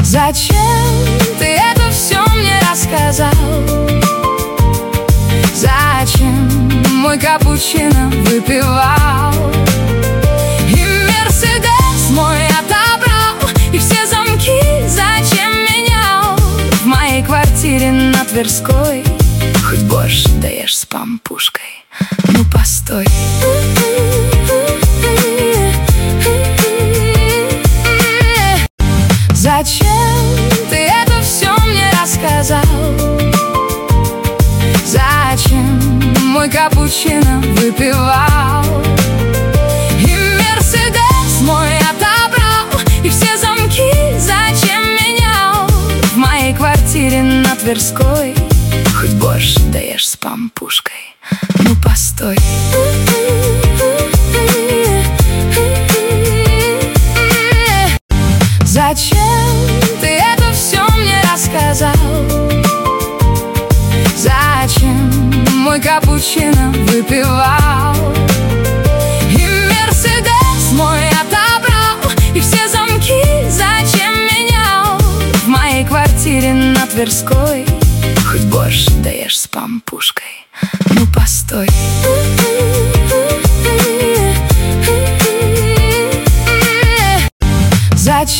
Зачем ты это все мне рассказал? Зачем мой капучино выпивал? И Мерседес мой отобрал, и все замки зачем менял? В моей квартире на Тверской хоть борщ даешь с пампушкой. Ну постой. Зачем ты это все мне рассказал? Зачем мой капучино выпивал? И Мерседес мой отобрал, и все замки зачем менял? В моей квартире на Тверской хоть борщ даешь с пампушкой. Ну постой. Зачем ты это все мне рассказал? Зачем мой капучино выпивал? И Мерседес мой отобрал, и все замки зачем менял? В моей квартире на Тверской хоть борщ даешь с пампушкой. Ну постой. Зачем